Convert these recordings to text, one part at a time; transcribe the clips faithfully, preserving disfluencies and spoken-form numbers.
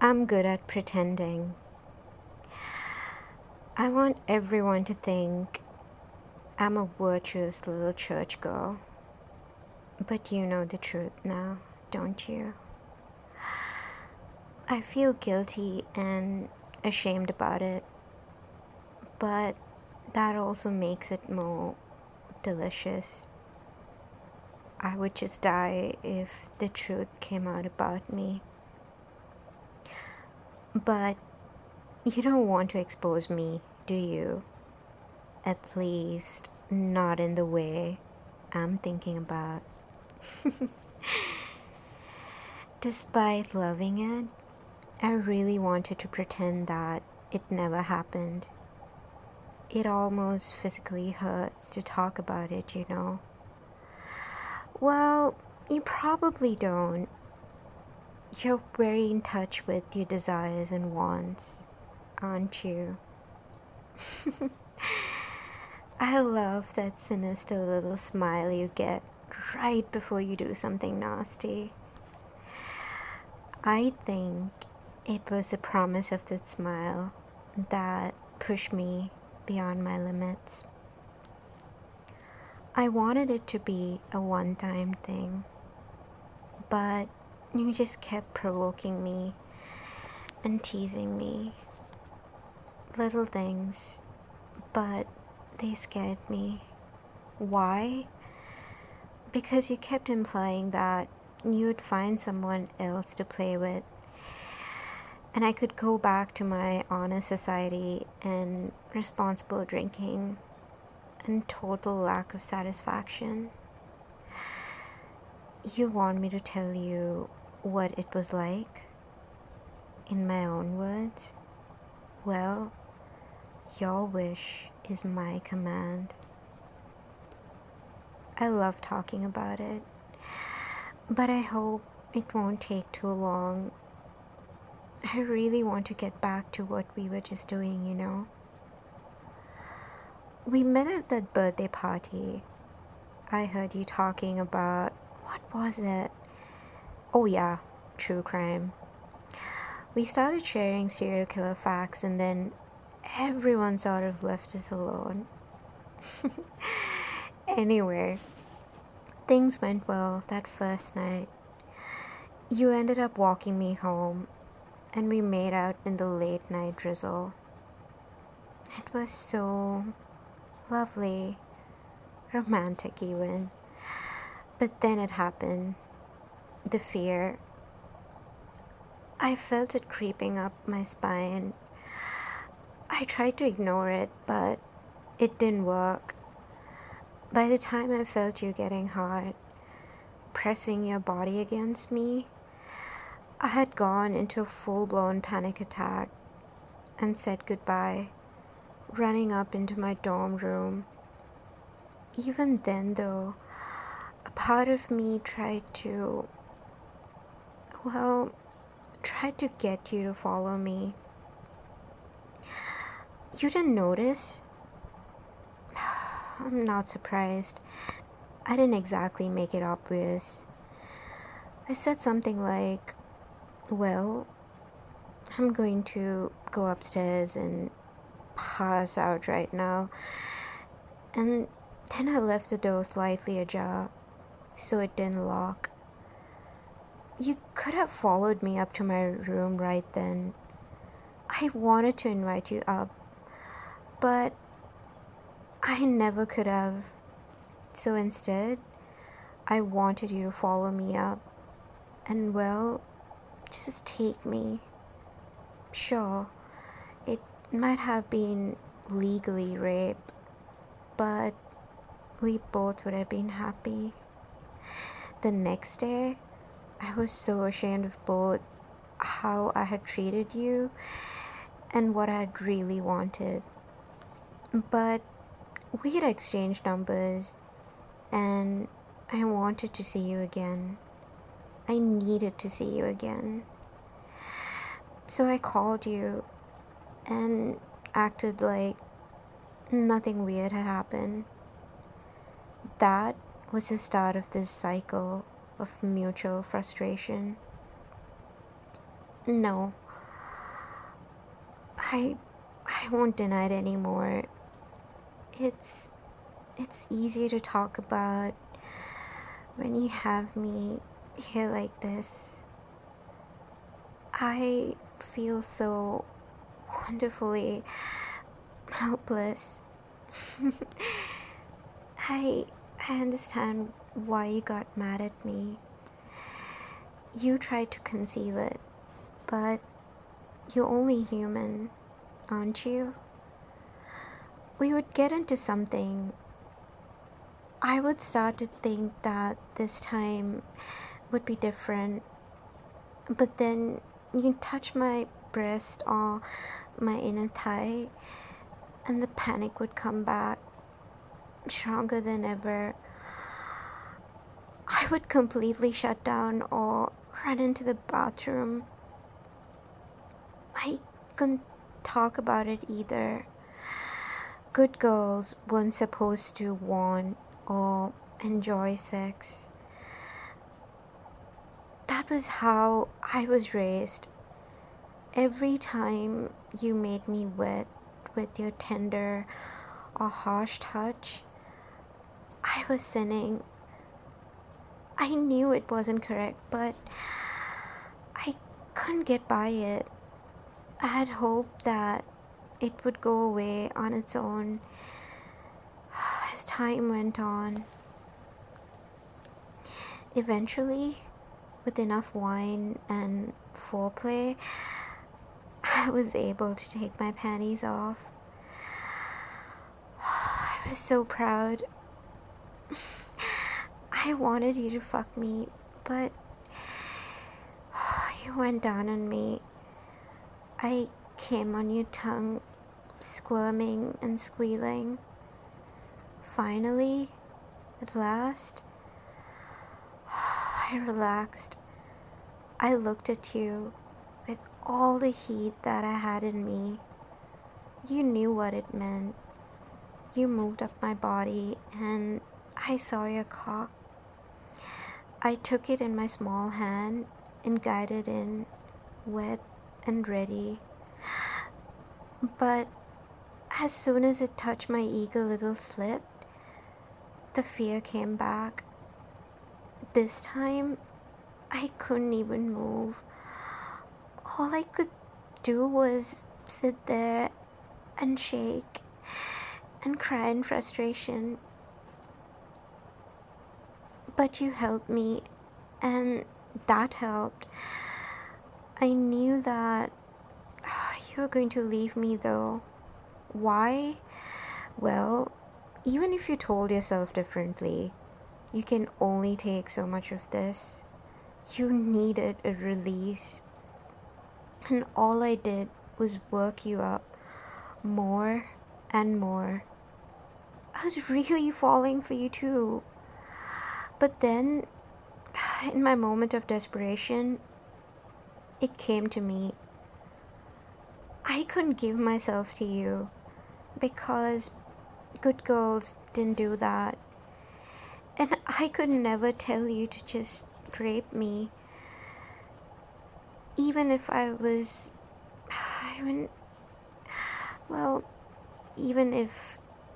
I'm good at pretending. I want everyone to think I'm a virtuous little church girl. But you know the truth now, don't you? I feel guilty and ashamed about it, but that also makes it more delicious. I would just die if the truth came out about me. But you don't want to expose me, do you? At least not in the way I'm thinking about. Despite loving it, I really wanted to pretend that it never happened. It almost physically hurts to talk about it, you know. Well, you probably don't. You're very in touch with your desires and wants, aren't you? I love that sinister little smile you get right before you do something nasty. I think it was the promise of that smile that pushed me beyond my limits. I wanted it to be a one time thing, but you just kept provoking me and teasing me. Little things, but they scared me. Why? Because you kept implying that you'd find someone else to play with, and I could go back to my honest society and responsible drinking and total lack of satisfaction. You want me to tell you what it was like? In my own words? Well, your wish is my command. I love talking about it, but I hope it won't take too long. I really want to get back to what we were just doing, you know? We met at that birthday party. I heard you talking about, what was it? Oh, yeah, true crime. We started sharing serial killer facts, and then everyone sort of left us alone. Anyway, things went well that first night. You ended up walking me home, and we made out in the late night drizzle. It was so lovely, romantic even. But then it happened. The fear. I felt it creeping up my spine. I tried to ignore it, but it didn't work. By the time I felt you getting hard, pressing your body against me, I had gone into a full-blown panic attack and said goodbye, running up into my dorm room. Even then, though, a part of me tried to, well, tried to get you to follow me. You didn't notice? I'm not surprised. I didn't exactly make it obvious. I said something like, well, I'm going to go upstairs and pass out right now. And then I left the door slightly ajar so it didn't lock. You could have followed me up to my room right then. I wanted to invite you up, but I never could have. So instead, I wanted you to follow me up and, well, just take me. Sure, it might have been legally rape, but we both would have been happy. The next day, I was so ashamed of both how I had treated you and what I had really wanted. But we had exchanged numbers, and I wanted to see you again. I needed to see you again. So I called you and acted like nothing weird had happened. That was the start of this cycle of mutual frustration. No, I I won't deny it anymore. It's it's easy to talk about when you have me here like this. I feel so wonderfully helpless. I I understand why you got mad at me. You tried to conceal it, but you're only human, aren't you? We would get into something. I would start to think that this time would be different, but then you touch my breast or my inner thigh, and the panic would come back stronger than ever. I would completely shut down or run into the bathroom. I couldn't talk about it either. Good girls weren't supposed to want or enjoy sex. That was how I was raised. Every time you made me wet with your tender or harsh touch, I was sinning. I knew it wasn't correct, but I couldn't get by it. I had hoped that it would go away on its own as time went on. Eventually, with enough wine and foreplay, I was able to take my panties off. I was so proud. I wanted you to fuck me, but you went down on me. I came on your tongue, squirming and squealing. Finally, at last, I relaxed. I looked at you with all the heat that I had in me. You knew what it meant. You moved up my body and I saw your cock. I took it in my small hand and guided in, wet and ready. But as soon as it touched my eager little slit, the fear came back. This time, I couldn't even move. All I could do was sit there and shake and cry in frustration. But you helped me, and that helped. I knew that you were going to leave me though. Why? Well, even if you told yourself differently, you can only take so much of this. You needed a release. And all I did was work you up more and more. I was really falling for you too. But then, in my moment of desperation, it came to me. I couldn't give myself to you because good girls didn't do that. And I could never tell you to just rape me. Even if I was, even, well, even if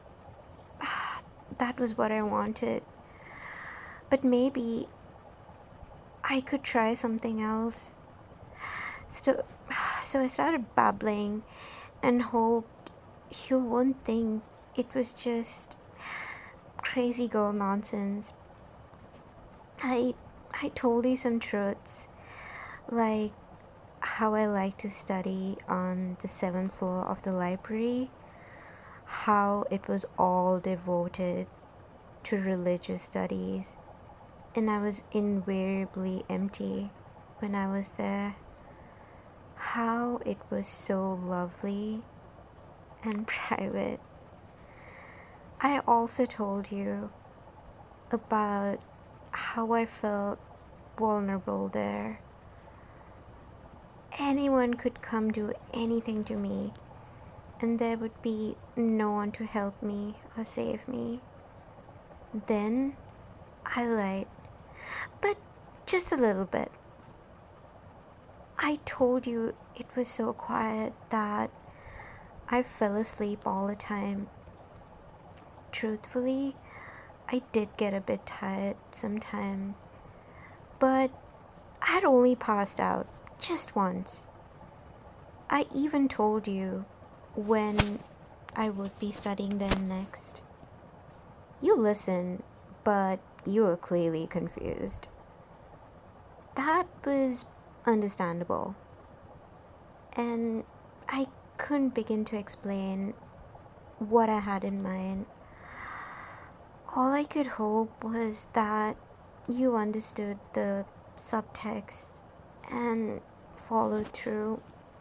that was what I wanted. But maybe I could try something else. So, so I started babbling and hoped you wouldn't think it was just crazy girl nonsense. I I told you some truths, like how I like to study on the seventh floor of the library, how it was all devoted to religious studies, and I was invariably empty when I was there, how it was so lovely and private. I also told you about how I felt vulnerable there. Anyone could come do anything to me, and there would be no one to help me or save me. Then I lied, but just a little bit. I told you it was so quiet that I fell asleep all the time. Truthfully, I did get a bit tired sometimes, but I'd only passed out just once. I even told you when I would be studying then next. You listened, but you were clearly confused. That was understandable, and I couldn't begin to explain what I had in mind. All I could hope was that you understood the subtext and followed through.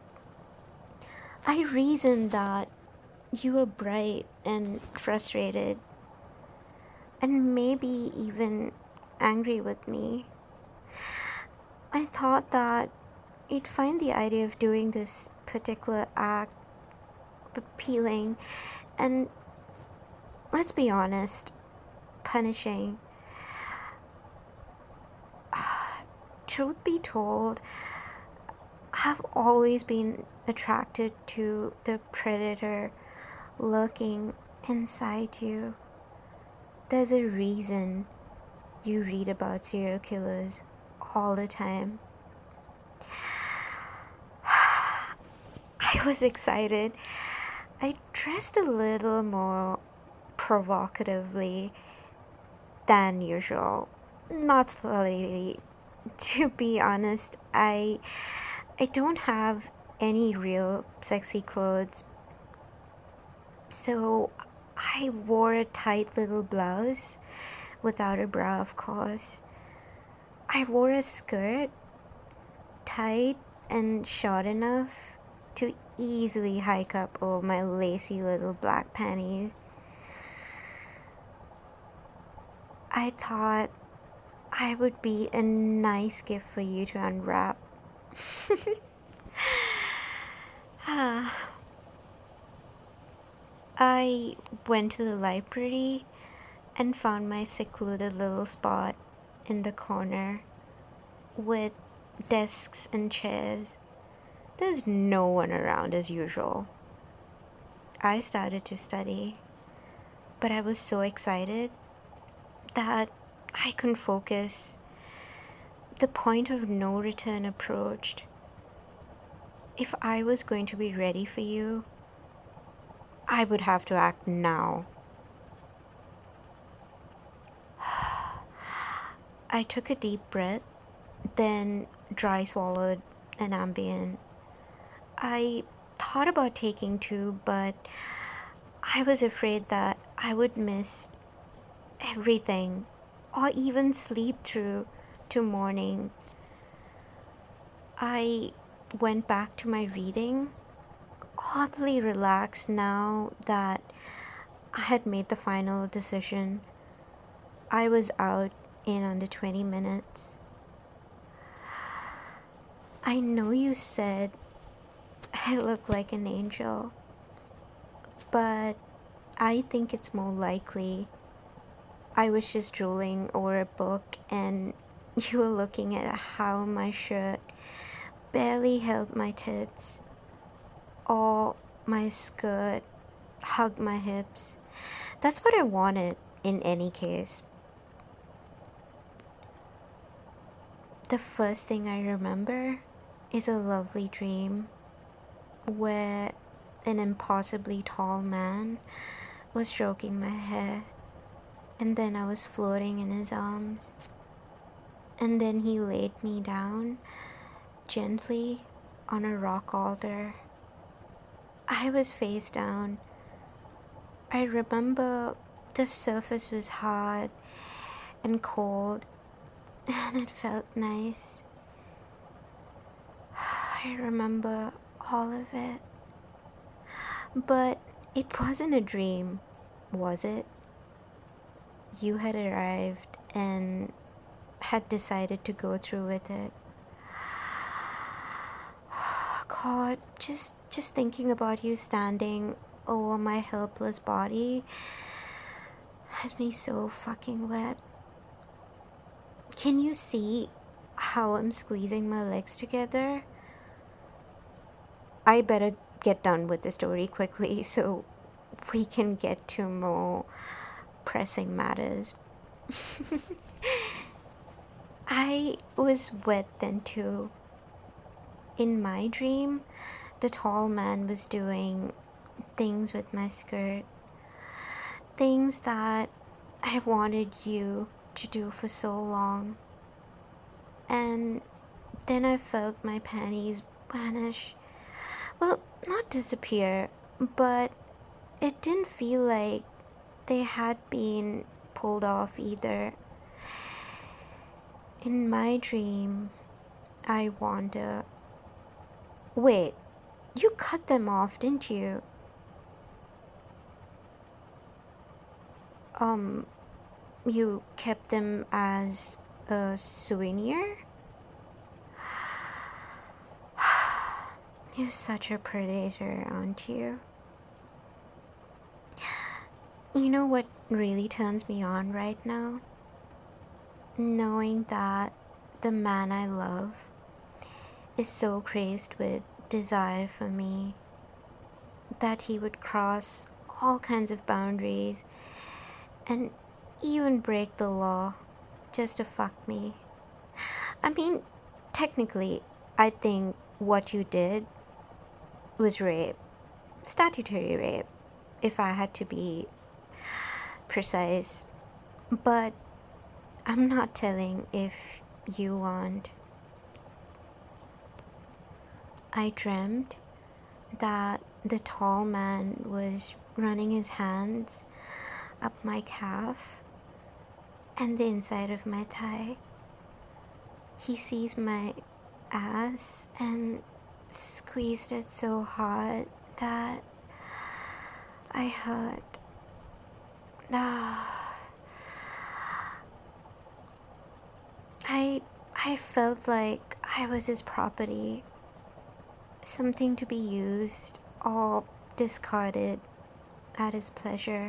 I reasoned that you were bright and frustrated, and maybe even angry with me. I thought that you'd find the idea of doing this particular act appealing and, let's be honest, punishing. Truth be told, I've always been attracted to the predator lurking inside you. There's a reason you read about serial killers all the time. I was excited. I dressed a little more provocatively than usual. Not slightly. To be honest, I I don't have any real sexy clothes. So I wore a tight little blouse without a bra, of course. I wore a skirt, tight and short enough to easily hike up over my lacy little black panties. I thought I would be a nice gift for you to unwrap. I went to the library and found my secluded little spot in the corner with desks and chairs. There's no one around as usual. I started to study, but I was so excited that I couldn't focus. The point of no return approached. If I was going to be ready for you, I would have to act now. I took a deep breath, then dry swallowed an Ambien. I thought about taking two, but I was afraid that I would miss everything or even sleep through to morning. I went back to my reading, oddly relaxed now that I had made the final decision. I was out in under twenty minutes. I know you said I look like an angel, but I think it's more likely I was just drooling over a book and you were looking at how my shirt barely held my tits or my skirt hugged my hips. That's what I wanted in any case. The first thing I remember is a lovely dream where an impossibly tall man was stroking my hair, and then I was floating in his arms, and then he laid me down gently on a rock altar. I was face down. I remember the surface was hard and cold, and it felt nice. I remember all of it. But it wasn't a dream, was it? You had arrived and had decided to go through with it. God, just just thinking about you standing over my helpless body has me so fucking wet. Can you see how I'm squeezing my legs together I better get done with the story quickly so we can get to more pressing matters. I was wet then too. In my dream, the tall man was doing things with my skirt, things that I wanted you to do for so long. And then I felt my panties vanish. Well, not disappear, but it didn't feel like they had been pulled off either. In my dream, I wonder, wait, you cut them off, didn't you? Um, you kept them as a souvenir? You're such a predator, aren't you? You know what really turns me on right now? Knowing that the man I love is so crazed with desire for me that he would cross all kinds of boundaries and even break the law just to fuck me. I mean, technically, I think what you did was rape, statutory rape, if I had to be precise. But I'm not telling if you want. I dreamt that the tall man was running his hands up my calf and the inside of my thigh. He sees my ass and squeezed it so hard that I hurt. Ah. I I felt like I was his property, something to be used or discarded at his pleasure.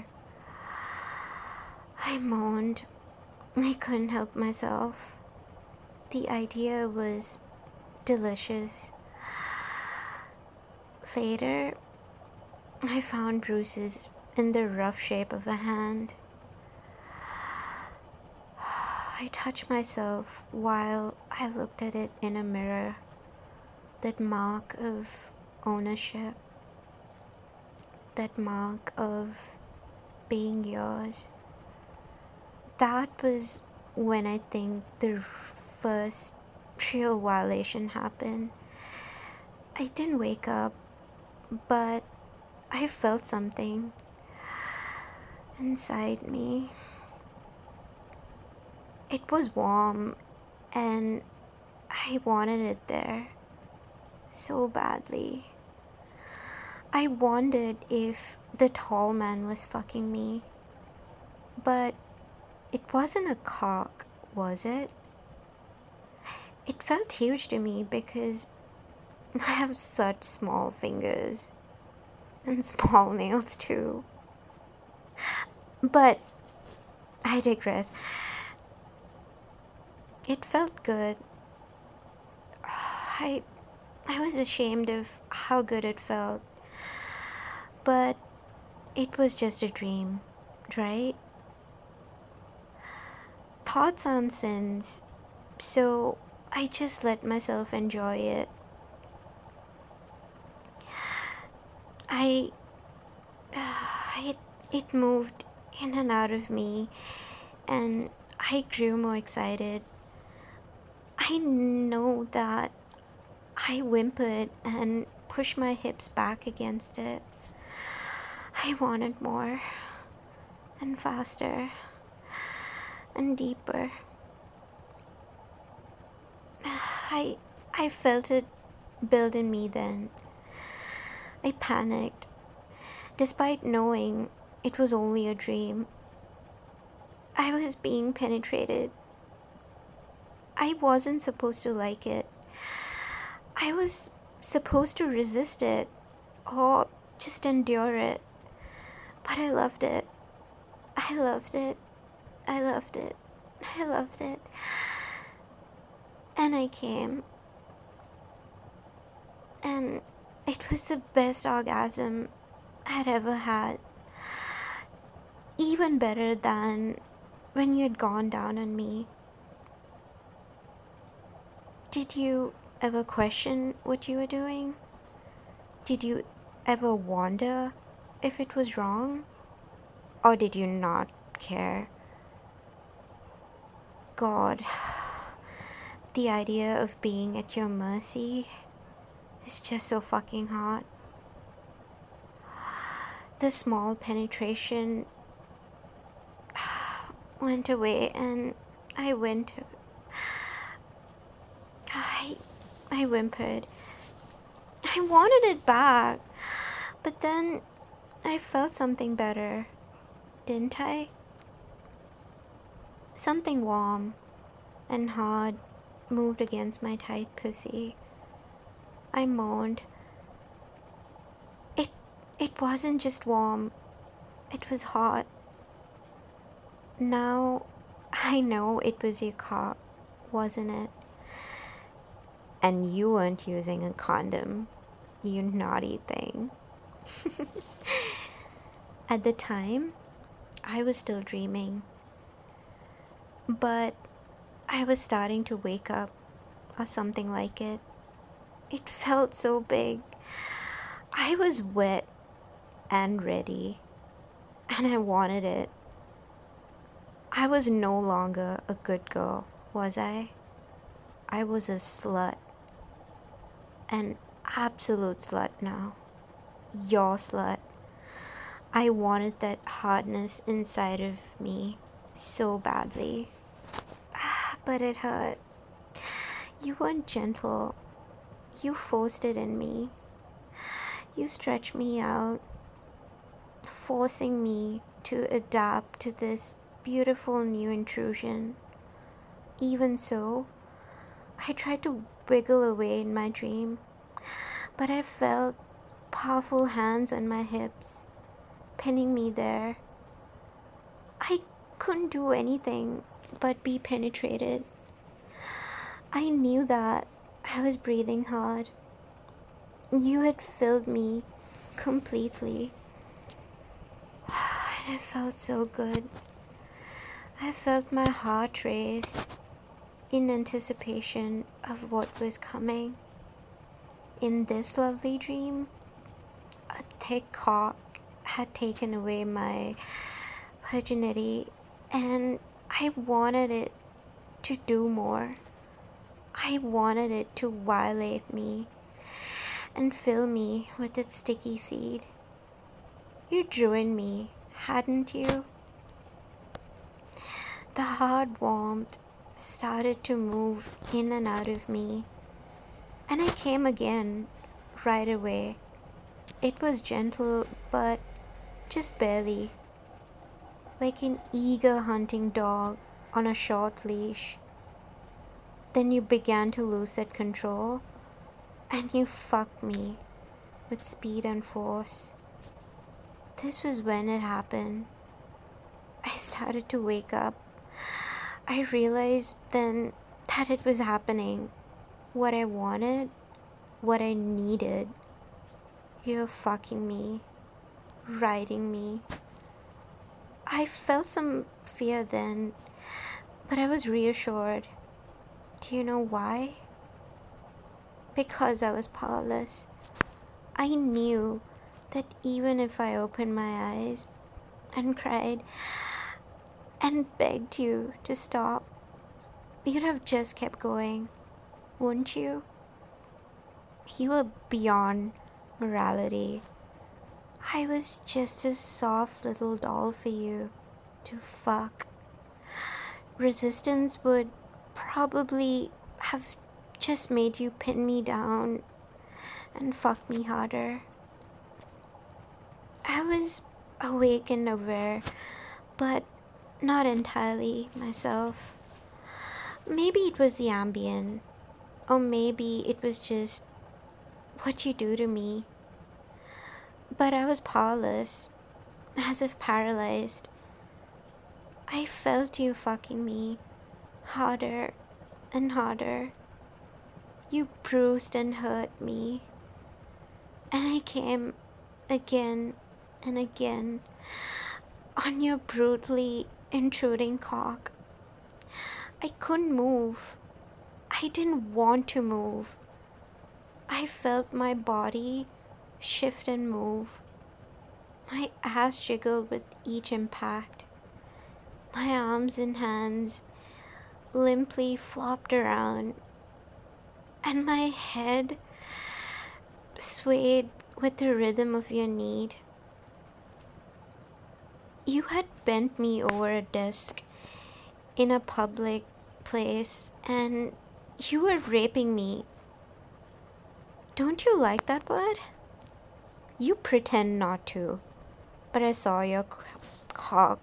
I moaned. I couldn't help myself. The idea was delicious. Later, I found bruises in the rough shape of a hand. I touched myself while I looked at it in a mirror. That mark of ownership, that mark of being yours. That was when I think the first real violation happened. I didn't wake up, but I felt something inside me. It was warm and I wanted it there so badly. I wondered if the tall man was fucking me, but it wasn't a cock, was it? It felt huge to me because I have such small fingers and small nails too. But I digress. It felt good. I I was ashamed of how good it felt. But it was just a dream, right? Thoughts aren't sins, so I just let myself enjoy it. I, it, it moved in and out of me, and I grew more excited. I know that I whimpered and pushed my hips back against it. I wanted more, and faster, and deeper. I, I felt it build in me then. I panicked, despite knowing it was only a dream. I was being penetrated. I wasn't supposed to like it. I was supposed to resist it or just endure it. But I loved it. I loved it. I loved it. I loved it. And I came. And it It was the best orgasm I'd ever had. Even better than when you had gone down on me. Did you ever question what you were doing? Did you ever wonder if it was wrong? Or did you not care? God, the idea of being at your mercy is just so fucking hot. The small penetration went away and I went I I whimpered. I wanted it back. But then I felt something better, didn't I? Something warm and hard moved against my tight pussy. I moaned. It it wasn't just warm. It was hot. Now I know it was your cock, wasn't it? And you weren't using a condom, you naughty thing. At the time, I was still dreaming. But I was starting to wake up, or something like it. It felt so big. I was wet and ready, and I wanted it. I was no longer a good girl, was I? I was a slut. An absolute slut now. Your slut. I wanted that hardness inside of me so badly. But it hurt. You weren't gentle. You forced it in me. You stretched me out, forcing me to adapt to this beautiful new intrusion. Even so, I tried to wiggle away in my dream, but I felt powerful hands on my hips, pinning me there. I couldn't do anything but be penetrated. I knew that I was breathing hard. You had filled me completely. And I felt so good. I felt my heart race in anticipation of what was coming. In this lovely dream, a thick cock had taken away my virginity, and I wanted it to do more. I wanted it to violate me and fill me with its sticky seed. You drew in me, hadn't you? The hard warmth started to move in and out of me, and I came again right away. It was gentle, but just barely, like an eager hunting dog on a short leash. Then you began to lose that control, and you fucked me with speed and force. This was when it happened. I started to wake up. I realized then that it was happening. What I wanted, what I needed. You're fucking me, riding me. I felt some fear then, but I was reassured. Do you know why? Because I was powerless. I knew that even if I opened my eyes and cried and begged you to stop, you'd have just kept going, wouldn't you? You were beyond morality. I was just a soft little doll for you to fuck. Resistance would probably have just made you pin me down and fuck me harder. I was awake and aware, but not entirely myself. Maybe it was the Ambien, or maybe it was just what you do to me. But I was powerless, as if paralyzed. I felt you fucking me, harder and harder. You bruised and hurt me, And I came again and again on your brutally intruding cock. I couldn't move. I didn't want to move. I felt my body shift and move. My ass jiggled with each impact. My arms and hands limply flopped around, and my head swayed with the rhythm of your need. You had bent me over a desk in a public place and you were raping me. Don't you like that word? You pretend not to, but I saw your c- cock,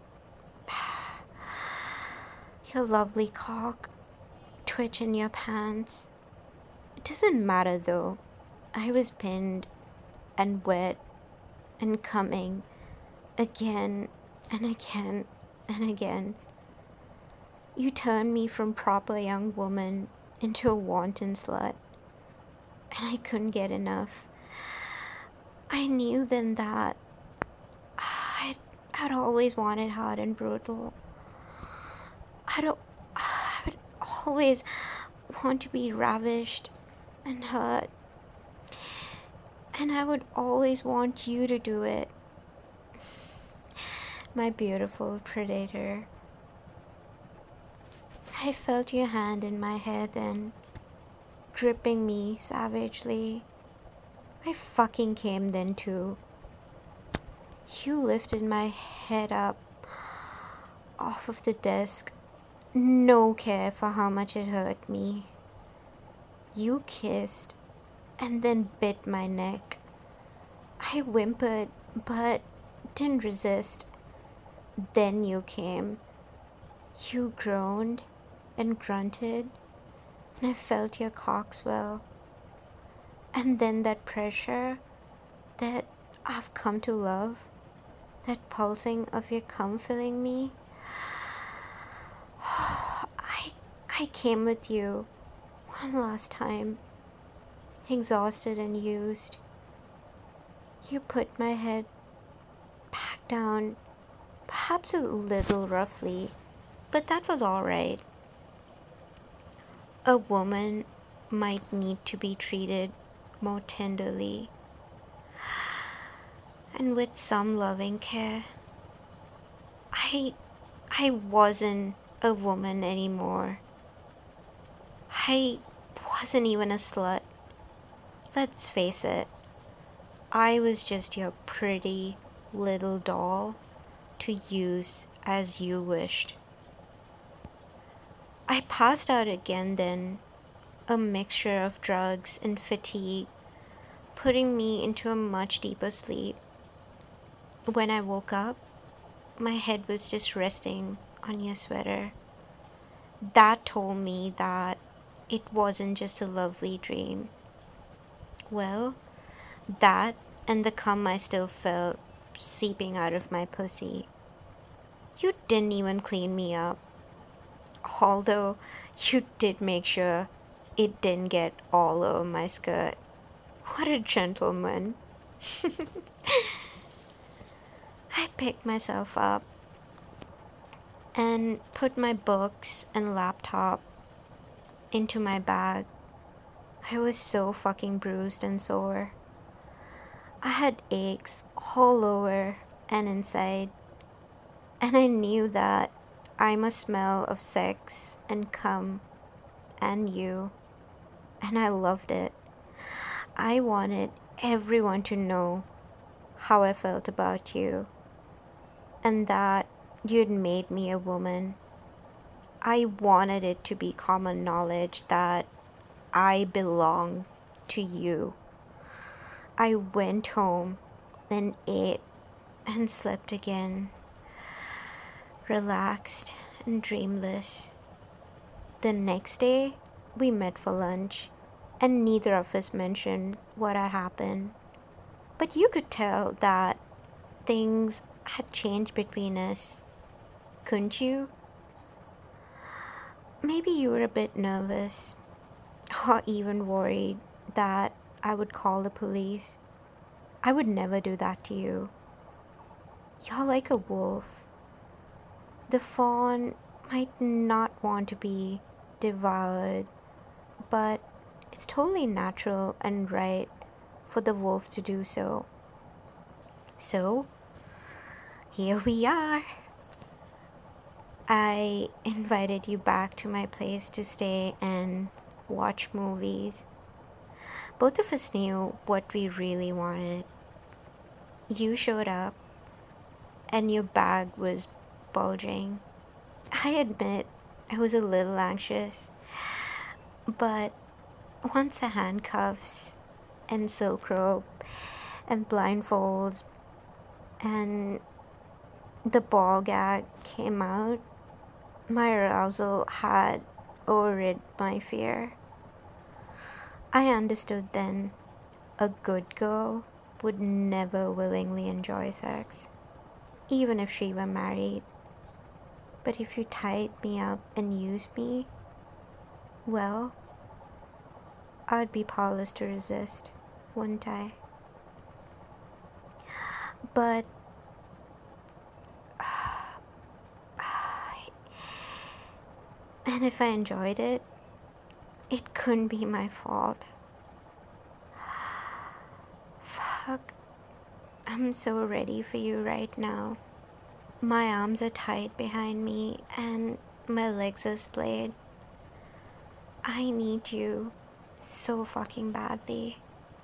your lovely cock, twitch in your pants. It doesn't matter though. I was pinned and wet and coming again and again and again. You turned me from proper young woman into a wanton slut, and I couldn't get enough. I knew then that I'd, I'd always wanted hard and brutal. I'd, I would always want to be ravished and hurt, and I would always want you to do it, my beautiful predator. I felt your hand in my hair then, gripping me savagely. I fucking came then too. You lifted my head up off of the desk, no care for how much it hurt me. You kissed and then bit my neck. I whimpered but didn't resist. Then you came. You groaned and grunted, and I felt your cock swell. And then that pressure that I've come to love, that pulsing of your cum filling me. I I came with you one last time, exhausted and used. You put my head back down, perhaps a little roughly, but that was all right. A woman might need to be treated more tenderly and with some loving care. I I wasn't a woman anymore. I wasn't even a slut. Let's face it. I was just your pretty little doll to use as you wished. I passed out again then, a mixture of drugs and fatigue, putting me into a much deeper sleep. When I woke up, my head was just resting on your sweater. That told me that it wasn't just a lovely dream. Well, that and the cum I still felt seeping out of my pussy. You didn't even clean me up, although you did make sure it didn't get all over my skirt. What a gentleman. I picked myself up and put my books and laptop into my bag. I was so fucking bruised and sore. I had aches all over and inside, and I knew that I must smell of sex and cum and you, and I loved it. I wanted everyone to know how I felt about you, and that you'd made me a woman. I wanted it to be common knowledge that I belong to you. I went home, then ate and slept again, relaxed and dreamless. The next day, we met for lunch, and neither of us mentioned what had happened. But you could tell that things had changed between us, couldn't you? Maybe you were a bit nervous, or even worried that I would call the police. I would never do that to you. You're like a wolf. The fawn might not want to be devoured, but it's totally natural and right for the wolf to do so. So, here we are. I invited you back to my place to stay and watch movies. Both of us knew what we really wanted. You showed up, and your bag was bulging. I admit I was a little anxious, but once the handcuffs and silk rope and blindfolds and the ball gag came out, my arousal had overrid my fear. I understood then a good girl would never willingly enjoy sex, even if she were married. But if you tied me up and used me, well, I'd be powerless to resist, wouldn't I? But and if I enjoyed it, it couldn't be my fault. Fuck, I'm so ready for you right now. My arms are tight behind me and my legs are splayed. I need you so fucking badly.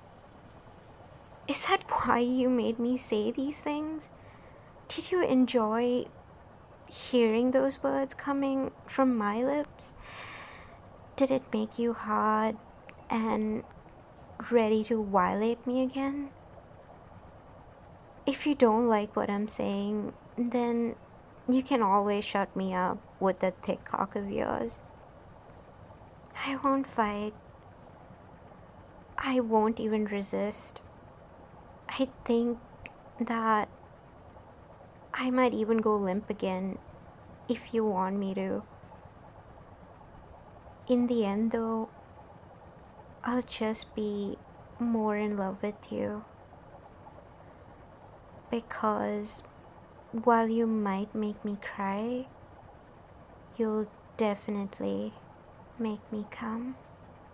Is that why you made me say these things? Did you enjoy hearing those words coming from my lips? Did it make you hard and ready to violate me again? If you don't like what I'm saying, then you can always shut me up with that thick cock of yours. I won't fight. I won't even resist. I think that I might even go limp again if you want me to. In the end, though, I'll just be more in love with you. Because while you might make me cry, you'll definitely make me come.